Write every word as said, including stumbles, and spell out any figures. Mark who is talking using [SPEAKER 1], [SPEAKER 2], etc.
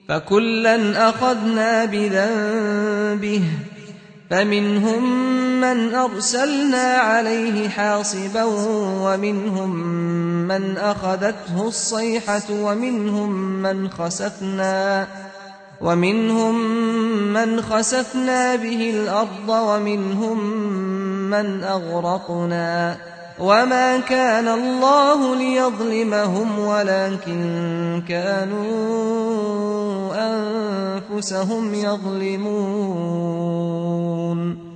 [SPEAKER 1] فكلا أخذنا بذنبه فمنهم من أرسلنا عليه حاصبا ومنهم من أخذته الصيحة ومنهم من خسفنا ومنهم من خسفنا به الأرض ومنهم من أغرقنا وما كان الله ليظلمهم ولكن كانوا أنفسهم يظلمون